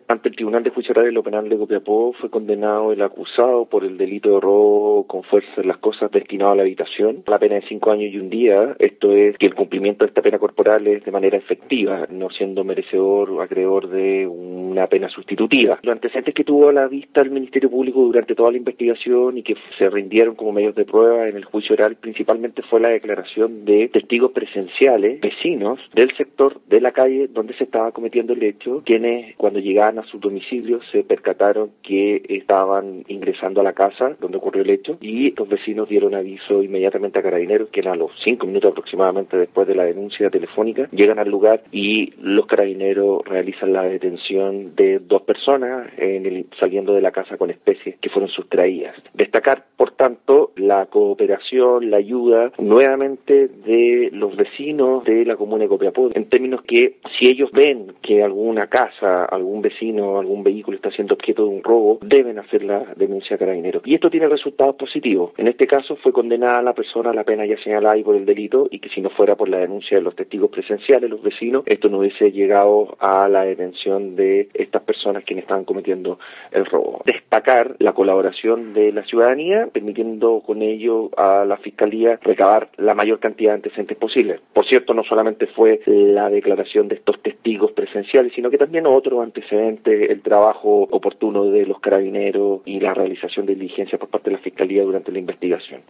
Ante el Tribunal de Juicio Oral de lo Penal de Copiapó fue condenado el acusado por el delito de robo con fuerza en las cosas destinado a la habitación. La pena de 5 años y 1 día, esto es que el cumplimiento de esta pena corporal es de manera efectiva, no siendo merecedor o acreedor de una pena sustitutiva. Los antecedentes que tuvo a la vista el Ministerio Público durante toda la investigación y que se rindieron como medios de prueba en el juicio oral principalmente fue la declaración de testigos presenciales, vecinos del sector de la calle donde se estaba cometiendo el hecho, quienes cuando llegaban a sus domicilios se percataron que estaban ingresando a la casa donde ocurrió el hecho y los vecinos dieron aviso inmediatamente a Carabineros, que a los 5 minutos aproximadamente después de la denuncia telefónica llegan al lugar y los Carabineros realizan la detención de 2 personas saliendo de la casa con especies que fueron sustraídas. Destacar, por tanto, la cooperación, la ayuda nuevamente de los vecinos de la comuna de Copiapó, en términos que si ellos ven que alguna casa, algún vecino, algún vehículo está siendo objeto de un robo, deben hacer la denuncia a Carabineros. Y esto tiene resultados positivos. En este caso fue condenada la persona a la pena ya señalada y por el delito, y que si no fuera por la denuncia de los testigos presenciales, los vecinos, esto no hubiese llegado a la detención de estas personas quienes estaban cometiendo el robo. Destacar la colaboración de la ciudadanía, permitiendo con ello a la Fiscalía recabar la mayor cantidad de antecedentes posibles. Por cierto, no solamente fue la declaración de estos testigos presenciales, sino que también otros antecedentes, el trabajo oportuno de los Carabineros y la realización de diligencias por parte de la Fiscalía durante la investigación.